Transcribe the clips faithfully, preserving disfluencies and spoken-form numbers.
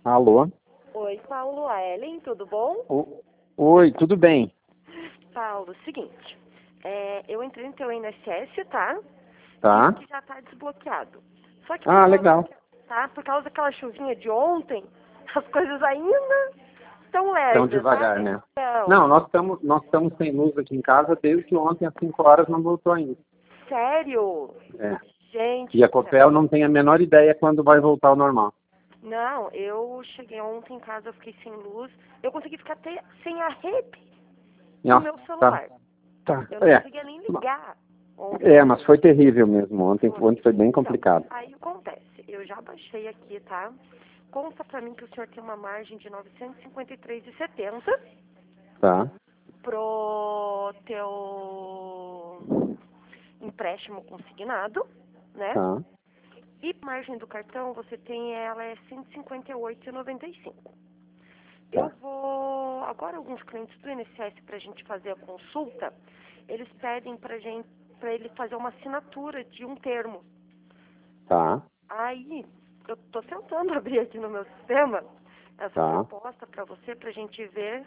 Alô? Oi, Paulo, a Ellen, tudo bom? O- Oi, tudo bem? Paulo, seguinte, é, eu entrei no teu I N S S, tá? Tá. Diz que já tá desbloqueado. Só que Ah, por causa, legal. tá? Por causa daquela chuvinha de ontem, as coisas ainda estão Tão lerdas, devagar, sabe? né? Então, Não, nós estamos nós estamos sem luz aqui em casa desde ontem às cinco horas não voltou ainda. sério? É. Gente, E a do céu. Copel não tem a menor ideia quando vai voltar ao normal. Não, eu cheguei ontem em casa, eu fiquei sem luz. Eu consegui ficar até sem a rede do Nossa, meu celular. Tá. Eu Tá. não É. conseguia nem ligar ontem. É, mas foi terrível mesmo. Ontem, Foi. ontem foi bem Então, complicado. aí acontece, eu já baixei aqui, tá? Conta pra mim que o senhor tem uma margem de novecentos e cinquenta e três reais e setenta centavos Tá. pro teu empréstimo consignado, né? Tá. E margem do cartão, você tem ela é cento e cinquenta e oito reais e noventa e cinco centavos. Eu Tá. vou... Agora, alguns clientes do I N S S, pra gente fazer a consulta, eles pedem pra gente, pra ele fazer uma assinatura de um termo. Tá. Aí, eu tô tentando abrir aqui no meu sistema essa Tá. proposta pra você, pra gente ver,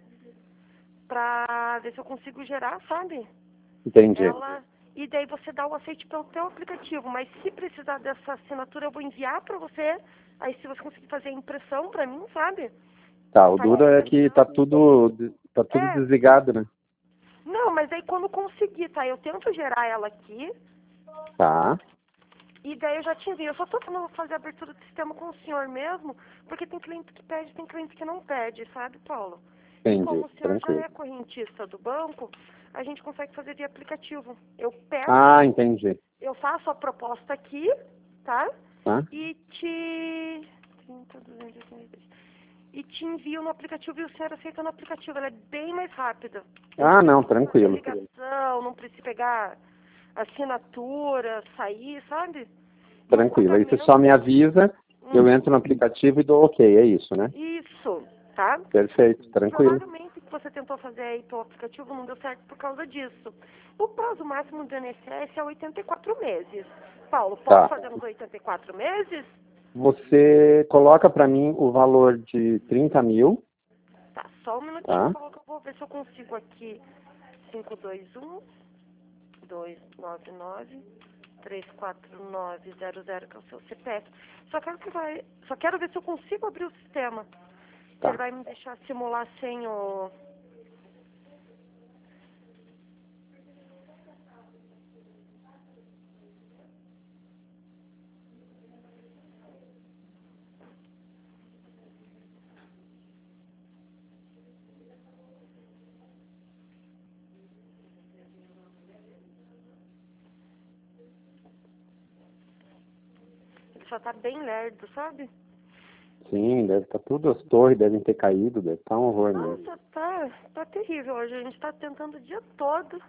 pra ver se eu consigo gerar, sabe? Entendi. Ela, e daí você dá o aceite pelo teu aplicativo, mas se precisar dessa assinatura, eu vou enviar pra você, aí se você conseguir fazer a impressão pra mim, sabe? Tá, o Faz duro a é que tá impressão. tudo tá tudo É, desligado, né? não, mas aí quando conseguir, tá? Eu tento gerar ela aqui, Tá. e daí eu já te envio. Eu só tô tentando fazer a abertura do sistema com o senhor mesmo, porque tem cliente que pede, tem cliente que não pede, sabe, Paulo? E Entendi. como o senhor já Tranquilo. é correntista do banco, a gente consegue fazer via aplicativo. Eu peço, Ah, entendi. eu faço a proposta aqui, tá? Tá. E te... trinta, duzentos e oitenta e três. E te envio no aplicativo e o senhor aceita no aplicativo. Ela é bem mais rápida. Ah, não, Não precisa fazer tranquilo. ligação, não precisa pegar assinatura, sair, sabe? E o Tranquilo. Aí você pagamento... só me avisa, eu Hum, entro no aplicativo e dou ok, é isso, né? isso, tá? Perfeito, tranquilo. Provavelmente o que você tentou fazer aí pelo aplicativo não deu certo por causa disso. O prazo máximo do I N S S é oitenta e quatro meses. Paulo, posso Tá. fazer nos oitenta e quatro meses? Você coloca pra mim o valor de trinta mil, Tá, só um minutinho, tá? Paulo, que eu vou ver se eu consigo aqui. cinco dois um, dois nove nove, três quatro nove zero zero, que é o seu C P F. Só quero que vai. Só quero ver se eu consigo abrir o sistema. Se ele Tá. vai me deixar simular sem o. Ele só tá bem lerdo, sabe? Sim, deve estar tudo, as torres devem ter caído, deve estar um horror mesmo. Nossa, tá, tá terrível hoje. A gente tá tentando o dia todo.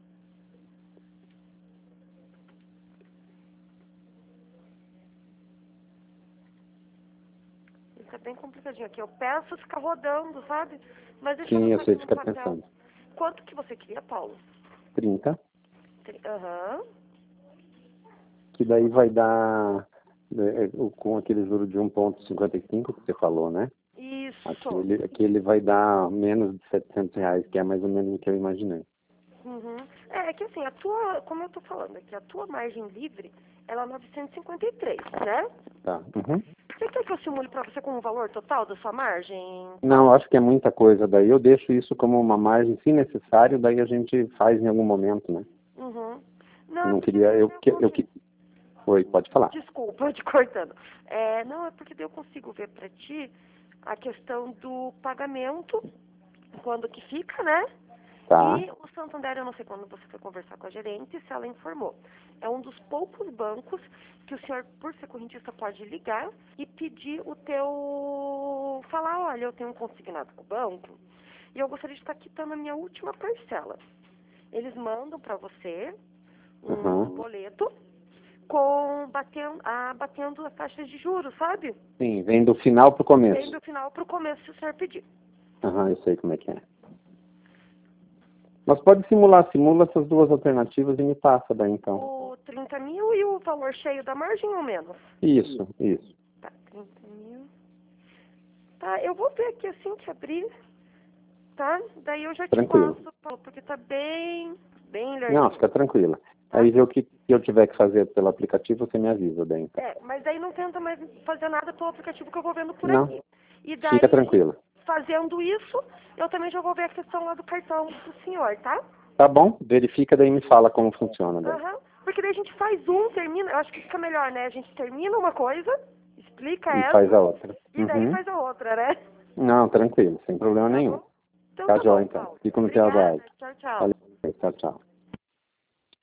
Isso é bem complicadinho aqui. Eu peço ficar rodando, sabe? Mas deixa eu Sim, eu anotar sei aqui no ficar papel. pensando. Quanto que você queria, Paulo? trinta, Tri- Aham. que daí vai dar, é, é, o- com aquele juro de um vírgula cinquenta e cinco que você falou, né? Isso. Aquele, aquele vai dar menos de setecentos reais, que é mais ou menos o que eu imaginei. Uhum. É, é que assim, a tua, como eu tô falando aqui, a tua margem livre, ela é novecentos e cinquenta e três, né? Tá. Uhum. Você quer que eu simule pra você com o valor total da sua margem? Não, acho que é muita coisa. Daí eu deixo isso como uma margem, se necessário, daí a gente faz em algum momento, né? Uhum. Não, é Não porque queria, daí eu eu que, eu consigo. que, oi, pode falar. Desculpa, te cortando. É, não, é porque daí eu consigo ver pra ti a questão do pagamento, quando que fica, né? Tá. E o Santander, eu não sei quando você foi conversar com a gerente, se ela informou. É um dos poucos bancos que o senhor, por ser correntista, pode ligar e pedir o teu... Falar, olha, eu tenho um consignado com o banco e eu gostaria de estar quitando a minha última parcela. Eles mandam para você um Uhum. boleto com batendo, ah, batendo as taxas de juros, sabe? Sim, vem do final pro começo. Vem do final para o começo, se o senhor pedir. Aham, eu sei como é que é. Mas pode simular, simula essas duas alternativas e me passa daí então. O trinta mil e o valor cheio da margem ou menos? Isso, isso. Tá, trinta mil. Ah, eu vou ver aqui assim que abrir, tá? Daí eu já te Tranquilo. passo, porque tá bem, bem lerdo. Não, fica tranquila. Tá? Aí vê o que eu tiver que fazer pelo aplicativo, você me avisa daí, então. É, mas aí não tenta mais fazer nada pelo aplicativo que eu vou vendo por Não, aqui. E daí, fica tranquila. fazendo isso, eu também já vou ver a questão lá do cartão do senhor, tá? Tá bom? Verifica daí e me fala como funciona daí. Aham. Porque daí a gente faz um, termina, eu acho que fica melhor, né? A gente termina uma coisa, explica E faz essa, a outra. e daí Uhum. faz a outra, né? Não, tranquilo, sem problema Tá nenhum. bom? Então Tá tá jóia bom, então. Paulo. Fico no teu Obrigada. aguardo. Tchau, tchau. Valeu, tchau, tchau.